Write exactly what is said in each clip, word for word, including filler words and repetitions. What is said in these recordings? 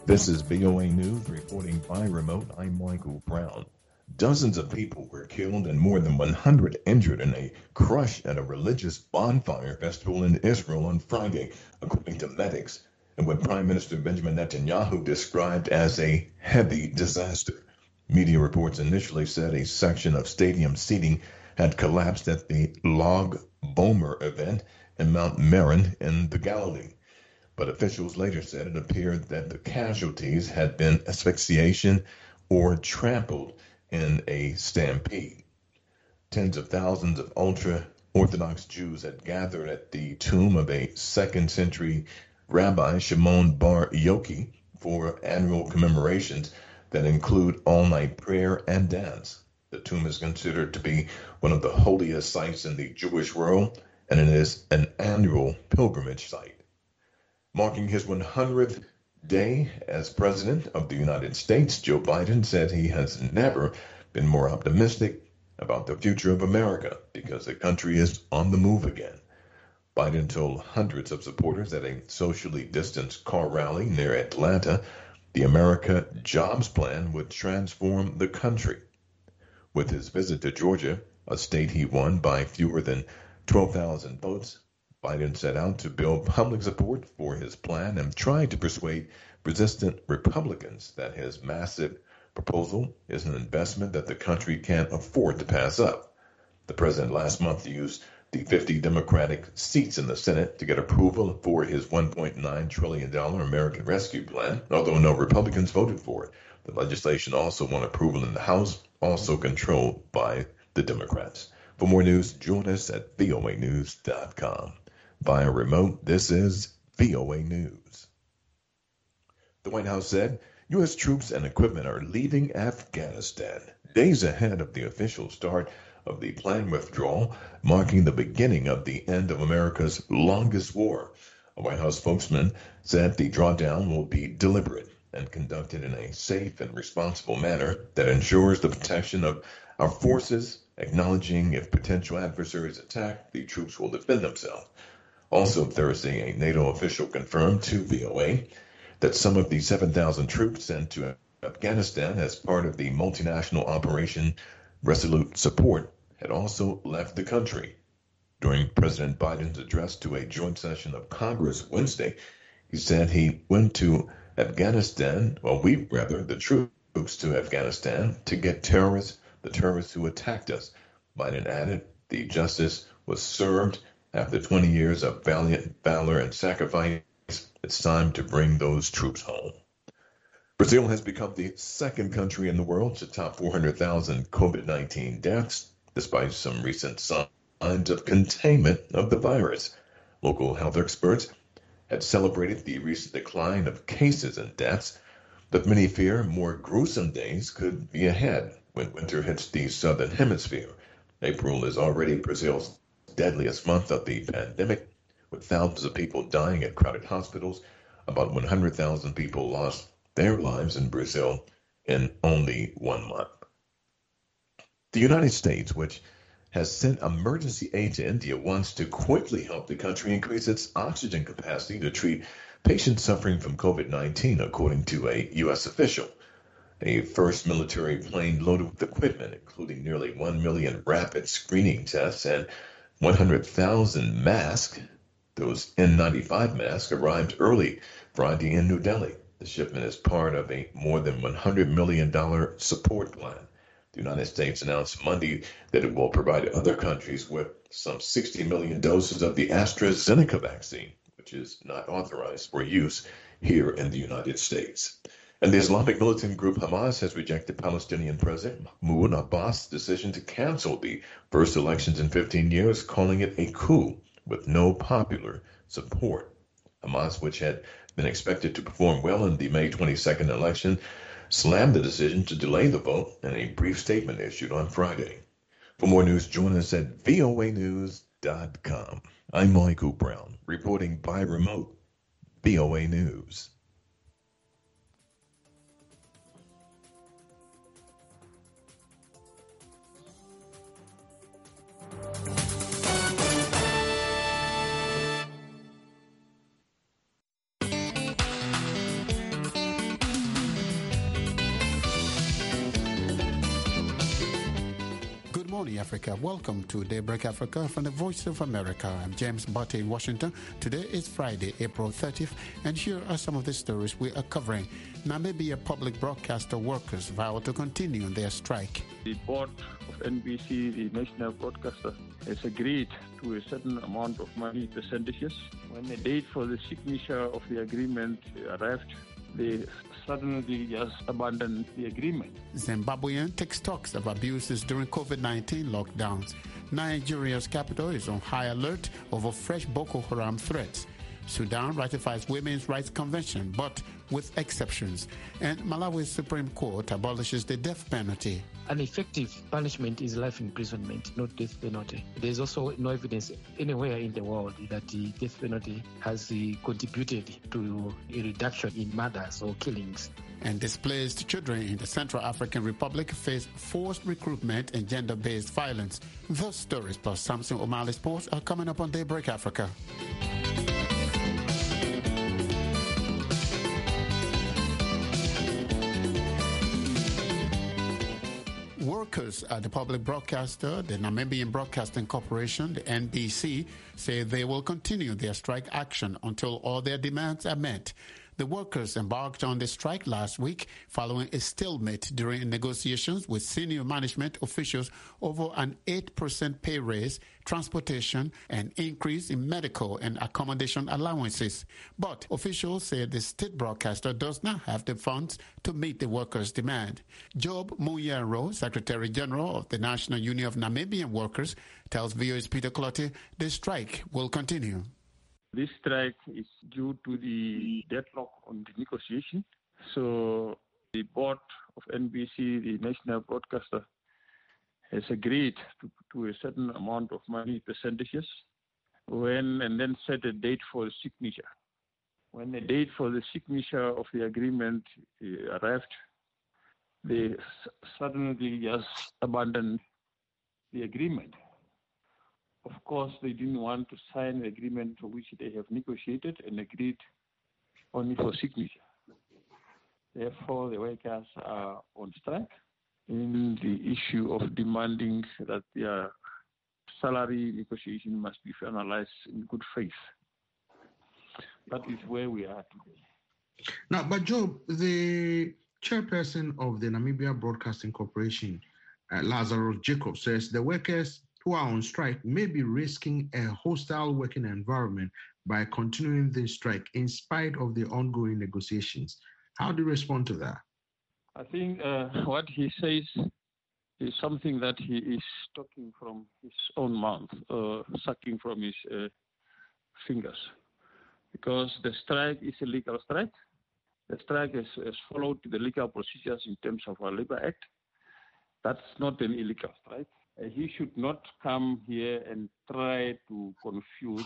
This is V O A News reporting by remote. I'm Michael Brown. Dozens of people were killed and more than one hundred injured in a crush at a religious bonfire festival in Israel on Friday, according to medics, and what Prime Minister Benjamin Netanyahu described as a heavy disaster. Media reports initially said a section of stadium seating had collapsed at the Lag Bomer event in Mount Meron in the Galilee. But officials later said it appeared that the casualties had been asphyxiation or trampled in a stampede. Tens of thousands of ultra-Orthodox Jews had gathered at the tomb of a second century Rabbi Shimon Bar Yochai for annual commemorations that include all-night prayer and dance. The tomb is considered to be one of the holiest sites in the Jewish world, and it is an annual pilgrimage site. Marking his one hundredth day as President of the United States, Joe Biden said he has never been more optimistic about the future of America because the country is on the move again. Biden told hundreds of supporters at a socially distanced car rally near Atlanta the America Jobs Plan would transform the country. With his visit to Georgia, a state he won by fewer than twelve thousand votes, Biden set out to build public support for his plan and tried to persuade resistant Republicans that his massive proposal is an investment that the country can't afford to pass up. The president last month used the fifty Democratic seats in the Senate to get approval for his one point nine trillion dollars American Rescue Plan, although no Republicans voted for it. The legislation also won approval in the House, also controlled by the Democrats. For more news, join us at V O A news dot com. Via remote, this is V O A News. The White House said U S troops and equipment are leaving Afghanistan days ahead of the official start of the planned withdrawal, marking the beginning of the end of America's longest war. A White House spokesman said the drawdown will be deliberate and conducted in a safe and responsible manner that ensures the protection of our forces, acknowledging if potential adversaries attack, the troops will defend themselves. Also Thursday, a NATO official confirmed to V O A that some of the seven thousand troops sent to Afghanistan as part of the multinational Operation Resolute Support had also left the country. During President Biden's address to a joint session of Congress Wednesday, he said he went to Afghanistan, well, we rather, the troops to Afghanistan to get terrorists, the terrorists who attacked us. Biden added the justice was served. After twenty years of valiant valor and sacrifice, it's time to bring those troops home. Brazil has become the second country in the world to top four hundred thousand COVID nineteen deaths, despite some recent signs of containment of the virus. Local health experts had celebrated the recent decline of cases and deaths, but many fear more gruesome days could be ahead when winter hits the southern hemisphere. April is already Brazil's deadliest month of the pandemic, with thousands of people dying at crowded hospitals. About one hundred thousand people lost their lives in Brazil in only one month. The United States, which has sent emergency aid to India, wants to quickly help the country increase its oxygen capacity to treat patients suffering from COVID nineteen, according to a U S official. A first military plane loaded with equipment, including nearly one million rapid screening tests and one hundred thousand masks, those N ninety-five masks, arrived early Friday in New Delhi. The shipment is part of a more than one hundred million dollars support plan. The United States announced Monday that it will provide other countries with some sixty million doses of the AstraZeneca vaccine, which is not authorized for use here in the United States. And the Islamic militant group Hamas has rejected Palestinian President Mahmoud Abbas' decision to cancel the first elections in fifteen years, calling it a coup with no popular support. Hamas, which had been expected to perform well in the May twenty-second election, slammed the decision to delay the vote in a brief statement issued on Friday. For more news, join us at V O A news dot com. I'm Michael Brown, reporting by remote. V O A News. Africa. Welcome to Daybreak Africa from the Voice of America. I'm James Butte in Washington. Today is Friday, April thirtieth, and here are some of the stories we are covering. Namibia public broadcaster workers vow to continue their strike. The board of N B C, the national broadcaster, has agreed to a certain amount of money, percentages. When the date for the signature of the agreement arrived, they suddenly just abandoned the agreement. Zimbabwean takes talks of abuses during COVID nineteen lockdowns. Nigeria's capital is on high alert over fresh Boko Haram threats. Sudan ratifies Women's Rights Convention, but with exceptions. And Malawi's Supreme Court abolishes the death penalty. An effective punishment is life imprisonment, not death penalty. There's also no evidence anywhere in the world that the death penalty has uh, contributed to a reduction in murders or killings. And displaced children in the Central African Republic face forced recruitment and gender-based violence. Those stories plus Samson O'Malley Sports are coming up on Daybreak Africa. Workers at the public broadcaster, the Namibian Broadcasting Corporation, the N B C, say they will continue their strike action until all their demands are met. The workers embarked on the strike last week following a stalemate during negotiations with senior management officials over an eight percent pay raise, transportation, and increase in medical and accommodation allowances. But officials say the state broadcaster does not have the funds to meet the workers' demand. Job Muyaro, Secretary General of the National Union of Namibian Workers, tells V O A's Peter Clottey the strike will continue. This strike is due to the deadlock on the negotiation. So the board of N B C, the national broadcaster, has agreed to, to a certain amount of money, percentages, when and then set a date for the signature. When the date for the signature of the agreement uh, arrived, they s- suddenly just abandoned the agreement. Of course, they didn't want to sign the agreement for which they have negotiated and agreed only for signature. Therefore, the workers are on strike in the issue of demanding that their salary negotiation must be finalized in good faith. That is where we are today. Now, but Job, the chairperson of the Namibia Broadcasting Corporation, uh, Lazarus Jacob, says the workers who are on strike may be risking a hostile working environment by continuing the strike in spite of the ongoing negotiations. How do you respond to that? I think uh, what he says is something that he is talking from his own mouth, uh, sucking from his uh, fingers, because the strike is a legal strike. The strike has, has followed the legal procedures in terms of our Labor Act. That's not an illegal strike. He should not come here and try to confuse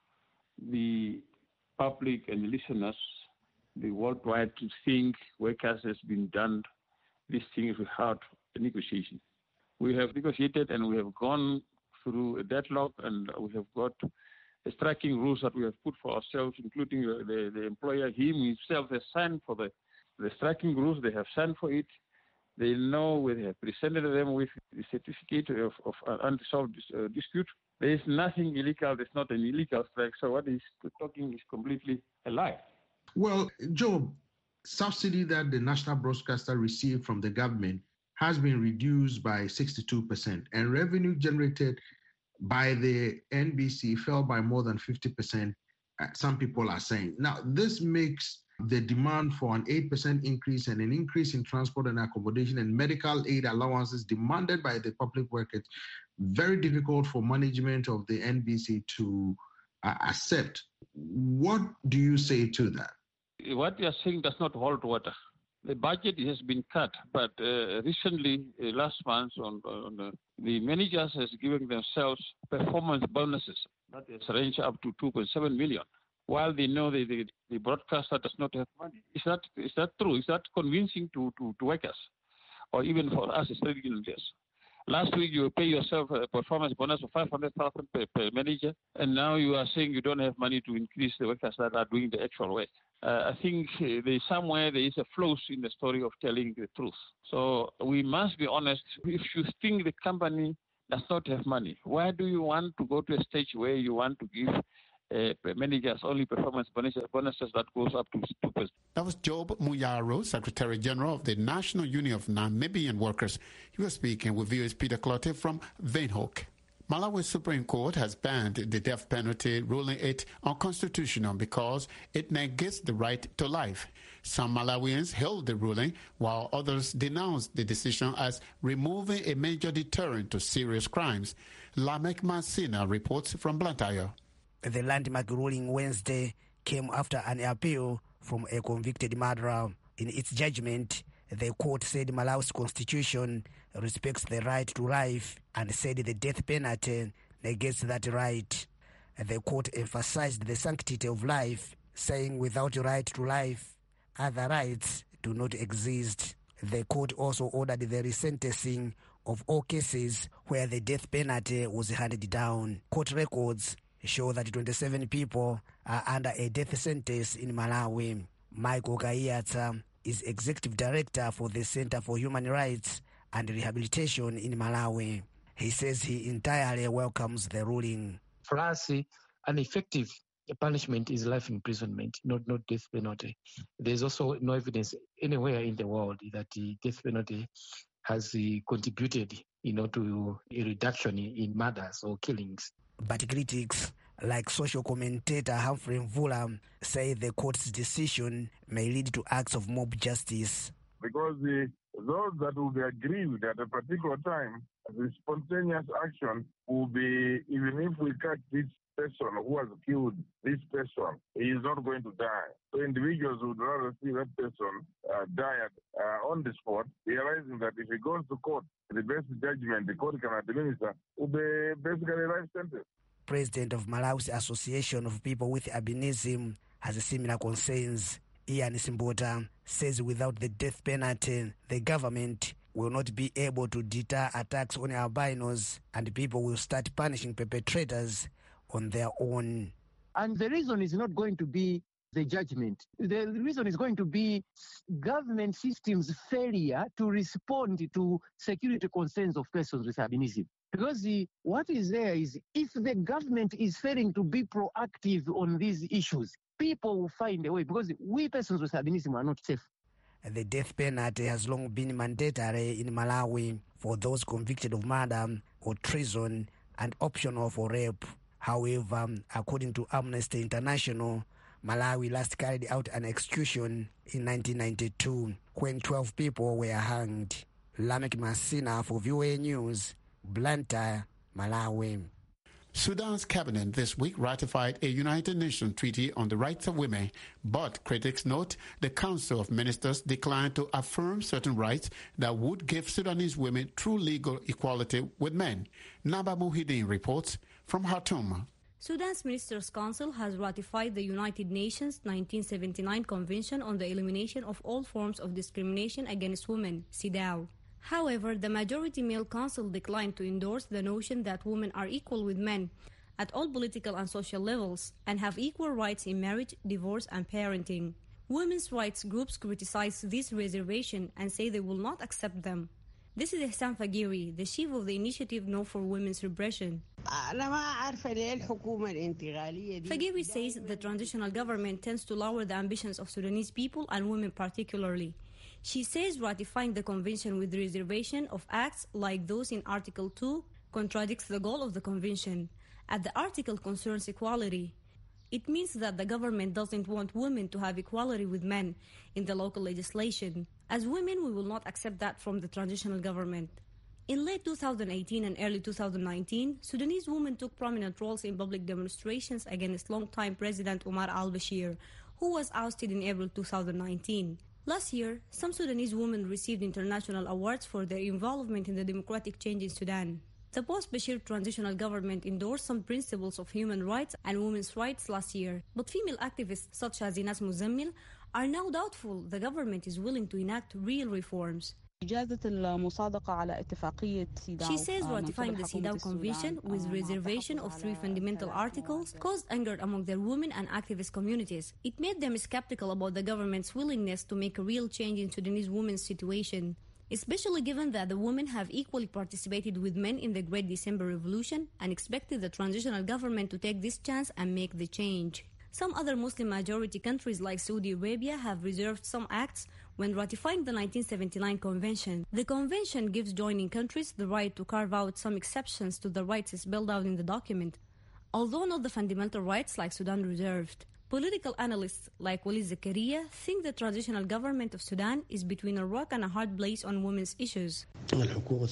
the public and listeners, the worldwide, to think workers has been done these things without a negotiation. We have negotiated and we have gone through a deadlock, and we have got a striking rules that we have put for ourselves, including the, the employer. He himself has signed for the, the striking rules. They have signed for it. They know we have presented them with the certificate of, of an unresolved uh, dispute. There is nothing illegal. There's not an illegal strike. So what he's talking is completely a lie. Well, Job, subsidy that the national broadcaster received from the government has been reduced by sixty-two percent, and revenue generated by the N B C fell by more than fifty percent, uh, some people are saying. Now, this makes the demand for an eight percent increase and an increase in transport and accommodation and medical aid allowances demanded by the public workers very difficult for management of the N B C to uh, accept. What do you say to that? What you are saying does not hold water. The budget has been cut, but uh, recently, uh, last month, on, on uh, the managers has given themselves performance bonuses that has ranged up to two point seven million. While they know the, the, the broadcaster does not have money. Is that is that true? Is that convincing to, to, to workers, or even for us as trade unions? Last week you pay yourself a performance bonus of five hundred thousand per, per manager, and now you are saying you don't have money to increase the workers that are doing the actual work. Uh, I think uh, there is somewhere there is a flaw in the story of telling the truth. So we must be honest. If you think the company does not have money. Why do you want to go to a stage where you want to give uh, managers only performance bonuses, bonuses that goes up to two percent? That was Job Muyaro, Secretary General of the National Union of Namibian Workers. He was speaking with V O A's Peter Clotte from Windhoek. Malawi's Supreme Court has banned the death penalty, ruling it unconstitutional because it negates the right to life. Some Malawians hailed the ruling, while others denounced the decision as removing a major deterrent to serious crimes. Lamek Masina reports from Blantyre. The landmark ruling Wednesday came after an appeal from a convicted murderer. In its judgment, the court said Malawi's constitution respects the right to life and said the death penalty negates that right. The court emphasized the sanctity of life, saying without right to life, other rights do not exist. The court also ordered the resentencing of all cases where the death penalty was handed down. Court records show that twenty-seven people are under a death sentence in Malawi. Michael Gaiata is executive director for the Center for Human Rights and Rehabilitation in Malawi. He says he entirely welcomes the ruling. For us, an effective punishment is life imprisonment, not not death penalty. There's also no evidence anywhere in the world that the death penalty has uh, contributed, you know, to a reduction in, in murders or killings. But critics like social commentator Humphrey Mvula say the court's decision may lead to acts of mob justice. Because the, those that will be aggrieved at a particular time, the spontaneous action will be, even if we catch this person who has killed this person, he is not going to die. So individuals would rather see that person uh, die at, uh, on the spot, realizing that if he goes to court, the best judgment the court can administer will be basically a life sentence. President of Malawi's Association of People with Albinism has similar concerns. Ian Simbota says without the death penalty, the government will not be able to deter attacks on albinos and people will start punishing perpetrators on their own. And the reason is not going to be the judgment. The reason is going to be government systems' failure to respond to security concerns of persons with albinism. Because the, what is there is if the government is failing to be proactive on these issues, people will find a way because we persons with albinism are not safe. The death penalty has long been mandatory in Malawi for those convicted of murder or treason and optional for rape. However, according to Amnesty International, Malawi last carried out an execution in nineteen ninety-two when twelve people were hanged. Lamek Masina for V O A News, Blantyre, Malawi. Sudan's cabinet this week ratified a United Nations treaty on the rights of women, but critics note the Council of Ministers declined to affirm certain rights that would give Sudanese women true legal equality with men. Naba Muhyiddin reports from Khartoum. Sudan's Ministers' Council has ratified the United Nations nineteen seventy-nine Convention on the Elimination of All Forms of Discrimination Against Women, CEDAW. However, the majority male council declined to endorse the notion that women are equal with men at all political and social levels and have equal rights in marriage, divorce, and parenting. Women's rights groups criticize this reservation and say they will not accept them. This is Ihsan Fagiri, the chief of the initiative No for Women's Repression. Fagiri says the transitional government tends to lower the ambitions of Sudanese people and women particularly. She says ratifying the convention with reservation of acts like those in Article two contradicts the goal of the convention, as the article concerns equality. It means that the government doesn't want women to have equality with men in the local legislation. As women, we will not accept that from the transitional government. In late two thousand eighteen and early two thousand nineteen, Sudanese women took prominent roles in public demonstrations against longtime President Omar al-Bashir, who was ousted in April two thousand nineteen. Last year, some Sudanese women received international awards for their involvement in the democratic change in Sudan. The post-Bashir transitional government endorsed some principles of human rights and women's rights last year, but female activists such as Inas Muzammil are now doubtful the government is willing to enact real reforms. She says ratifying the CEDAW Convention with reservation of three fundamental articles caused anger among their women and activist communities. It made them skeptical about the government's willingness to make a real change in Sudanese women's situation. especially given that the women have equally participated with men in the Great December Revolution and expected the transitional government to take this chance and make the change. Some other Muslim-majority countries like Saudi Arabia have reserved some acts when ratifying the nineteen seventy-nine Convention. The Convention gives joining countries the right to carve out some exceptions to the rights spelled out in the document, although not the fundamental rights like Sudan reserved. Political analysts like Walid Zakaria think the transitional government of Sudan is between a rock and a hard place on women's issues. Walid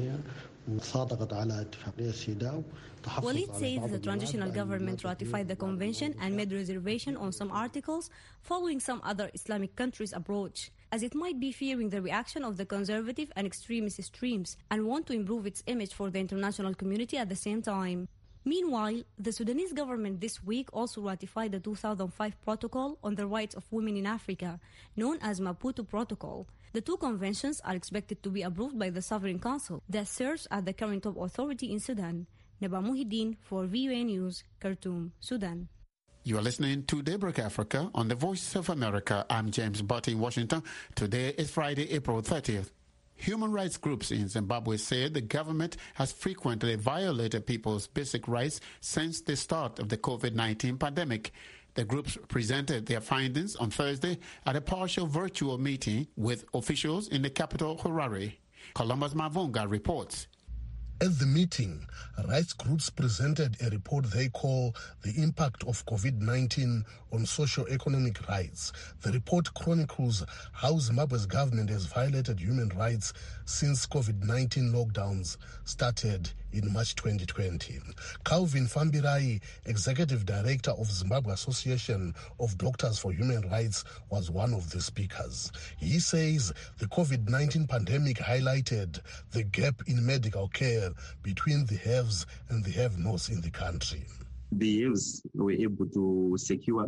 says the transitional government ratified the convention and made reservation on some articles following some other Islamic countries' approach, as it might be fearing the reaction of the conservative and extremist streams and want to improve its image for the international community at the same time. Meanwhile, the Sudanese government this week also ratified the two thousand five Protocol on the Rights of Women in Africa, known as Maputo Protocol. The two conventions are expected to be approved by the Sovereign Council that serves as the current top authority in Sudan. Naba Muhyiddin for V O A News, Khartoum, Sudan. You are listening to Daybreak Africa on the Voice of America. I'm James Butt in Washington. Today is Friday, April thirtieth. Human rights groups in Zimbabwe say the government has frequently violated people's basic rights since the start of the COVID nineteen pandemic. The groups presented their findings on Thursday at a partial virtual meeting with officials in the capital, Harare. Columbus Mavunga reports. At the meeting, rights groups presented a report they call The Impact of COVID nineteen on Socio-Economic Rights. The report chronicles how Zimbabwe's government has violated human rights since COVID nineteen lockdowns started in March twenty twenty. Calvin Fambirai, Executive Director of Zimbabwe Association of Doctors for Human Rights, was one of the speakers. He says the COVID nineteen pandemic highlighted the gap in medical care between the haves and the have-nots in the country. The haves were able to secure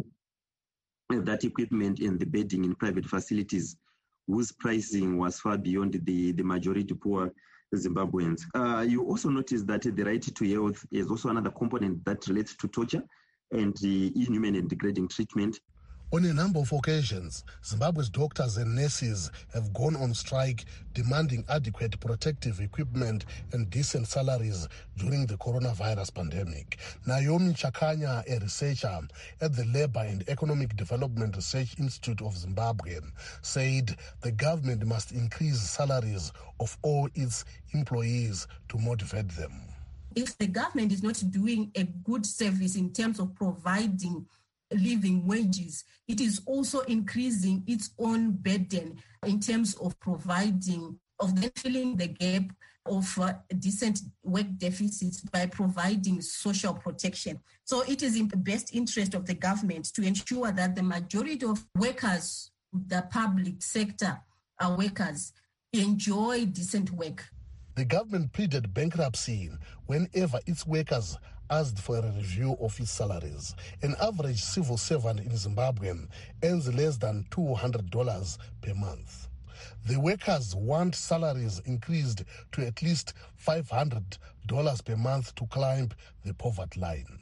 that equipment and the bedding in private facilities whose pricing was far beyond the, the majority poor Zimbabweans. Uh, you also notice that the right to health is also another component that relates to torture and the inhuman and degrading treatment. On a number of occasions, Zimbabwe's doctors and nurses have gone on strike demanding adequate protective equipment and decent salaries during the coronavirus pandemic. Naomi Chakanya, a researcher at the Labour and Economic Development Research Institute of Zimbabwe, said the government must increase salaries of all its employees to motivate them. If the government is not doing a good service in terms of providing living wages, it is also increasing its own burden in terms of providing, of then filling the gap of uh, decent work deficits by providing social protection. So it is in the best interest of the government to ensure that the majority of workers, the public sector uh, workers, enjoy decent work. The government pleaded bankruptcy whenever its workers asked for a review of its salaries. An average civil servant in Zimbabwe earns less than two hundred dollars per month. The workers want salaries increased to at least five hundred dollars per month to climb the poverty line.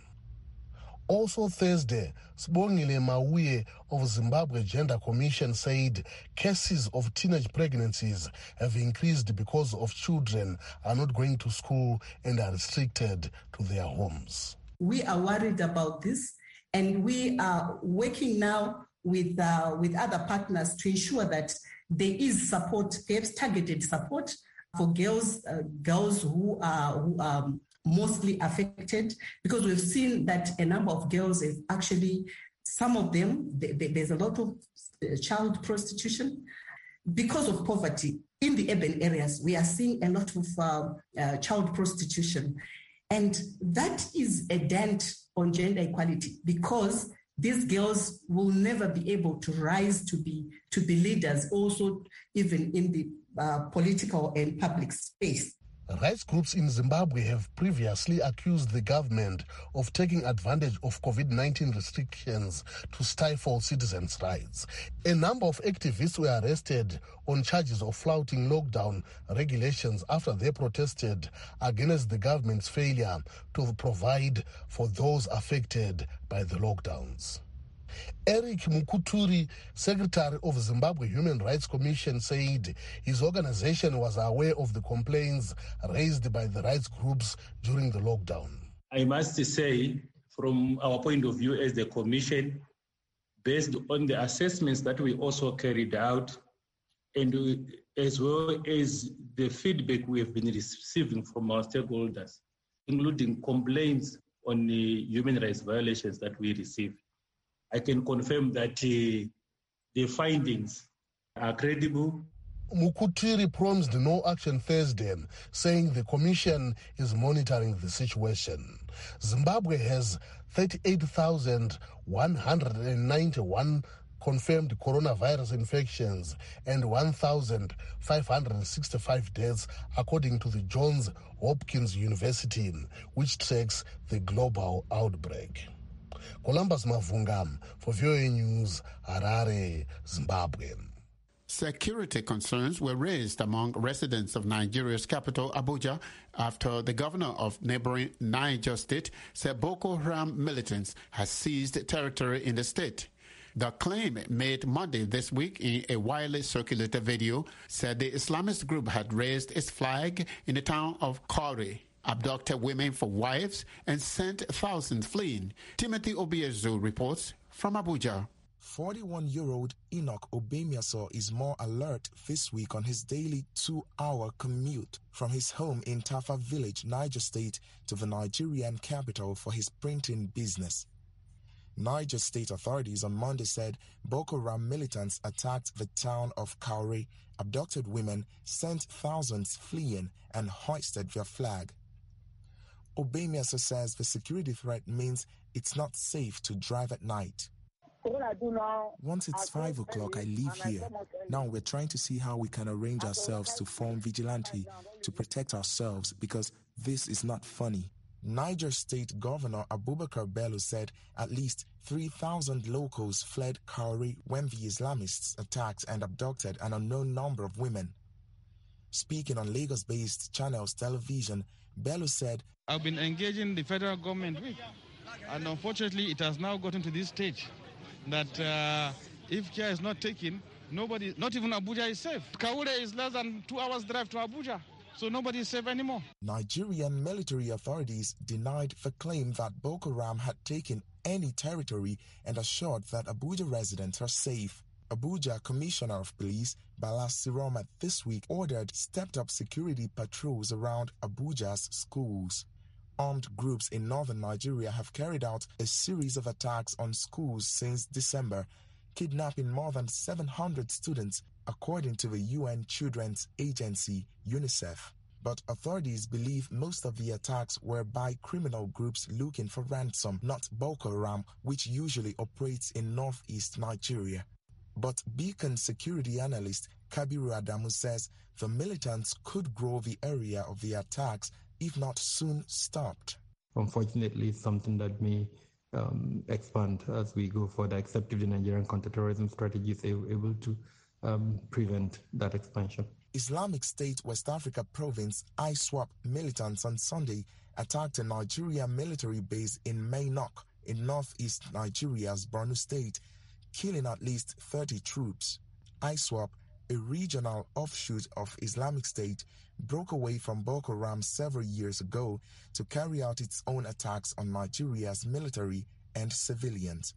Also Thursday, Sibongile Mauye of Zimbabwe Gender Commission said cases of teenage pregnancies have increased because of children are not going to school and are restricted to their homes. We are worried about this, and we are working now with uh, with other partners to ensure that there is support, perhaps targeted support for girls, uh, girls who are who are mostly affected, because we've seen that a number of girls have actually, some of them, they, they, there's a lot of child prostitution. Because of poverty in the urban areas, we are seeing a lot of uh, uh, child prostitution. And that is a dent on gender equality, because these girls will never be able to rise to be to be leaders, also even in the uh, political and public space. Rights groups in Zimbabwe have previously accused the government of taking advantage of COVID nineteen restrictions to stifle citizens' rights. A number of activists were arrested on charges of flouting lockdown regulations after they protested against the government's failure to provide for those affected by the lockdowns. Eric Mukuturi, Secretary of Zimbabwe Human Rights Commission, said his organization was aware of the complaints raised by the rights groups during the lockdown. I must say, from our point of view as the Commission, based on the assessments that we also carried out, and we, as well as the feedback we have been receiving from our stakeholders, including complaints on the human rights violations that we receive, I can confirm that uh, the findings are credible. Mukutiri promised no action Thursday, saying the Commission is monitoring the situation. Zimbabwe has thirty-eight thousand one hundred ninety-one confirmed coronavirus infections and one thousand five hundred sixty-five deaths, according to the Johns Hopkins University, which tracks the global outbreak. Columbus Mavungam for V O A News, Harare, Zimbabwe. Security concerns were raised among residents of Nigeria's capital, Abuja, after the governor of neighboring Niger State said Boko Haram militants has seized territory in the state. The claim made Monday this week in a widely circulated video said the Islamist group had raised its flag in the town of Kauri, abducted women for wives, and sent thousands fleeing. Timothy Obiezu reports from Abuja. forty-one-year-old Enoch Obemiaso is more alert this week on his daily two-hour commute from his home in Tafa Village, Niger State, to the Nigerian capital for his printing business. Niger State authorities on Monday said Boko Haram militants attacked the town of Kauri, abducted women, sent thousands fleeing, and hoisted their flag. Obemiaso says the security threat means it's not safe to drive at night. Once it's five o'clock, I leave here. Now we're trying to see how we can arrange ourselves to form vigilante to protect ourselves, because this is not funny. Niger State Governor Abubakar Bello said at least three thousand locals fled Kauri when the Islamists attacked and abducted an unknown number of women. Speaking on Lagos-based Channels Television, Bello said, I've been engaging the federal government with, and unfortunately it has now gotten to this stage that uh, if care is not taken, nobody, not even Abuja is safe. Kaure is less than two hours drive to Abuja, so nobody is safe anymore. Nigerian military authorities denied the claim that Boko Haram had taken any territory and assured that Abuja residents are safe. Abuja Commissioner of Police Bala Siroma this week ordered stepped-up security patrols around Abuja's schools. Armed groups in northern Nigeria have carried out a series of attacks on schools since December, kidnapping more than seven hundred students, according to the U N Children's Agency, UNICEF. But authorities believe most of the attacks were by criminal groups looking for ransom, not Boko Haram, which usually operates in northeast Nigeria. But Beacon security analyst Kabiru Adamu says the militants could grow the area of the attacks if not soon stopped. Unfortunately, it's something that may um, expand as we go further, except if the Nigerian counterterrorism strategy is able to um, prevent that expansion. Islamic State West Africa province I SWAP militants on Sunday attacked a Nigerian military base in Mainok in northeast Nigeria's Borno State, killing at least thirty troops. I SWAP, a regional offshoot of Islamic State, broke away from Boko Haram several years ago to carry out its own attacks on Nigeria's military and civilians.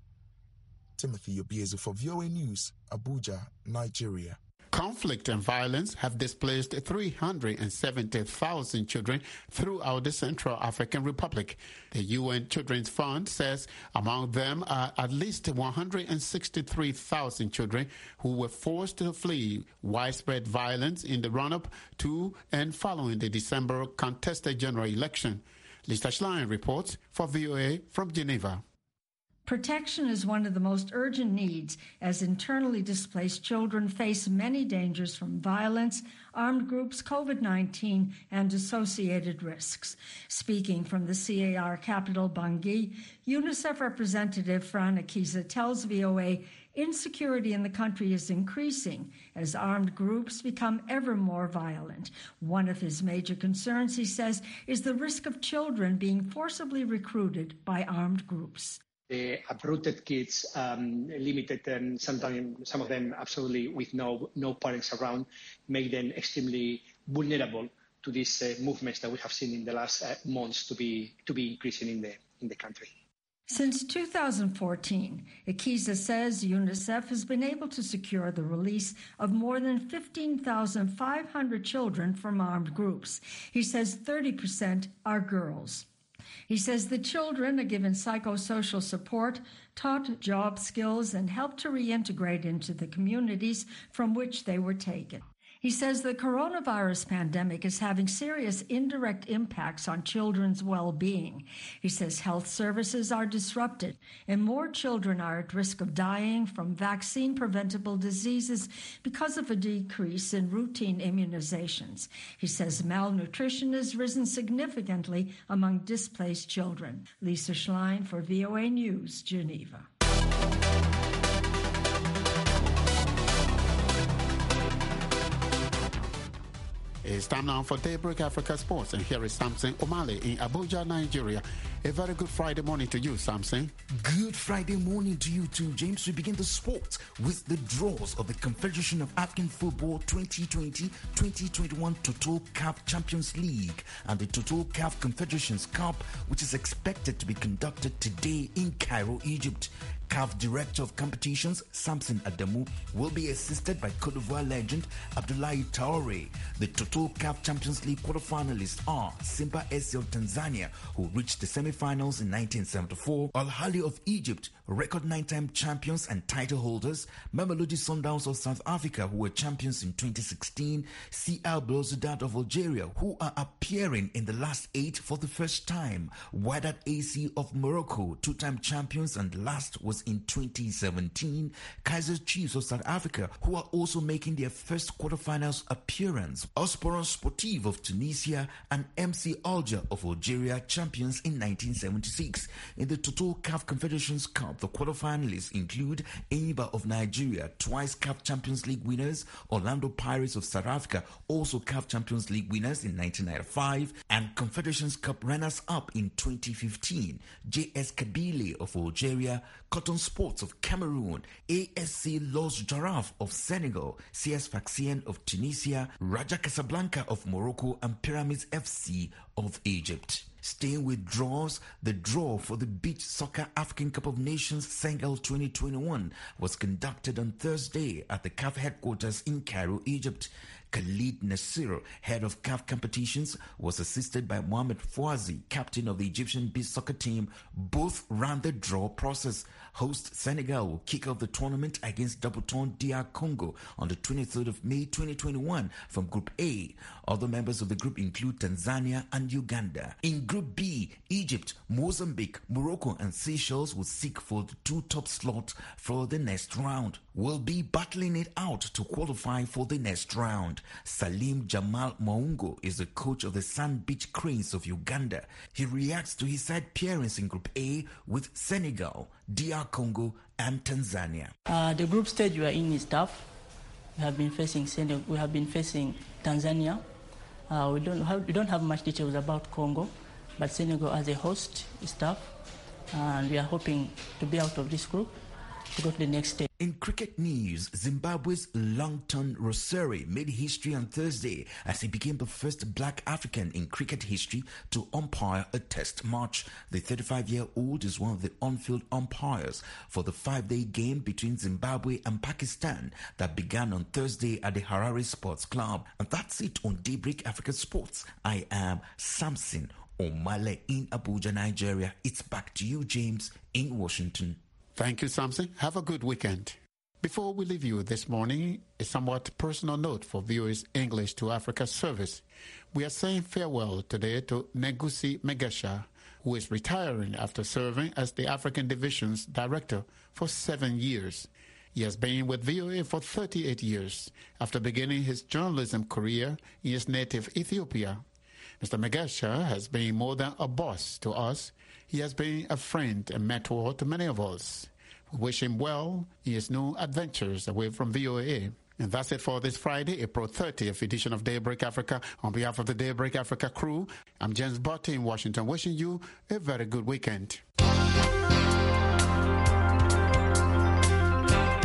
Timothy Obiezu for V O A News, Abuja, Nigeria. Conflict and violence have displaced three hundred seventy thousand children throughout the Central African Republic. The U N Children's Fund says among them are at least one hundred sixty-three thousand children who were forced to flee widespread violence in the run-up to and following the December contested general election. Lisa Schlein reports for V O A from Geneva. Protection is one of the most urgent needs as internally displaced children face many dangers from violence, armed groups, COVID nineteen, and associated risks. Speaking from the C A R capital, Bangui, UNICEF representative Fran Akiza tells V O A insecurity in the country is increasing as armed groups become ever more violent. One of his major concerns, he says, is the risk of children being forcibly recruited by armed groups. the uprooted kids, um, limited, and sometimes some of them absolutely with no no parents around, make them extremely vulnerable to these uh, movements that we have seen in the last uh, months to be to be increasing in the in the country. Since two thousand fourteen, Ekiza says UNICEF has been able to secure the release of more than fifteen thousand five hundred children from armed groups. He says thirty percent are girls. He says the children are given psychosocial support, taught job skills, and helped to reintegrate into the communities from which they were taken. He says the coronavirus pandemic is having serious indirect impacts on children's well-being. He says health services are disrupted and more children are at risk of dying from vaccine-preventable diseases because of a decrease in routine immunizations. He says malnutrition has risen significantly among displaced children. Lisa Schlein for V O A News, Geneva. It's time now for Daybreak Africa Sports, and here is Samson Omale in Abuja, Nigeria. A very good Friday morning to you, Samson. Good Friday morning to you too, James. We begin the sport with the draws of the Confederation of African Football twenty twenty twenty twenty-one Total C A F Champions League and the Total C A F Confederations Cup, which is expected to be conducted today in Cairo, Egypt. C A F Director of Competitions, Samson Adamu, will be assisted by Cote d'Ivoire legend Abdoulaye Traore. The Total C A F Champions League quarterfinalists are Simba S C of Tanzania, who reached the semi-finals in nineteen seventy-four, Al Ahly of Egypt, record nine-time champions and title holders, Mamelodi Sundowns of South Africa, who were champions in twenty sixteen, C L Belouizdad of Algeria, who are appearing in the last eight for the first time, Wydad A C of Morocco, two-time champions and last was in twenty seventeen, Kaizer Chiefs of South Africa, who are also making their first quarterfinals appearance, Osporon Sportif of Tunisia, and M C Alger of Algeria, champions in nineteen seventy-six. In the Total C A F Confederations Cup, the quarterfinalists include Enyimba of Nigeria, twice C A F Champions League winners, Orlando Pirates of South Africa, also C A F Champions League winners in nineteen ninety-five, and Confederations Cup runners-up in twenty fifteen, J S Kabylie of Algeria, Cotton Sports of Cameroon, A S C Los Giraffe of Senegal, C S Sfaxien of Tunisia, Raja Casablanca of Morocco, and Pyramids F C of Egypt. Staying with draws, the draw for the Beach Soccer African Cup of Nations Senegal twenty twenty-one was conducted on Thursday at the C A F headquarters in Cairo, Egypt. Khalid Nasir, head of C A F competitions, was assisted by Mohamed Fouazi, captain of the Egyptian beach soccer team. Both ran the draw process. Host Senegal will kick off the tournament against Double-Ton D R Congo on the twenty-third of May twenty twenty-one from Group A. Other members of the group include Tanzania and Uganda. In Group B, Egypt, Mozambique, Morocco and Seychelles will seek for the two top slots for the next round. Will be battling it out to qualify for the next round. Salim Jamal Maungo is the coach of the Sand Beach Cranes of Uganda. He reacts to his side appearance in Group A with Senegal, D R Congo and Tanzania. Uh, the group stage we are in is tough. We have been facing Senegal, we have been facing Tanzania. Uh, we don't have we don't have much details about Congo, but Senegal as a host is tough, and we are hoping to be out of this group to go to the next stage. In cricket news, Zimbabwe's Longton Roseri made history on Thursday as he became the first black African in cricket history to umpire a test match. The thirty-five-year-old is one of the on-field umpires for the five-day game between Zimbabwe and Pakistan that began on Thursday at the Harare Sports Club. And that's it on Daybreak Africa Sports. I am Samson Omale in Abuja, Nigeria. It's back to you, James, in Washington. Thank you, Samson. Have a good weekend. Before we leave you this morning, a somewhat personal note for viewers English to Africa service. We are saying farewell today to Negusi Megasha, who is retiring after serving as the African Division's director for seven years. He has been with V O A for thirty-eight years, after beginning his journalism career in his native Ethiopia. Mister Megasha has been more than a boss to us. He has been a friend and mentor to many of us. We wish him well in his new adventures away from V O A. And that's it for this Friday, April thirtieth edition of Daybreak Africa. On behalf of the Daybreak Africa crew, I'm James Botte in Washington, wishing you a very good weekend.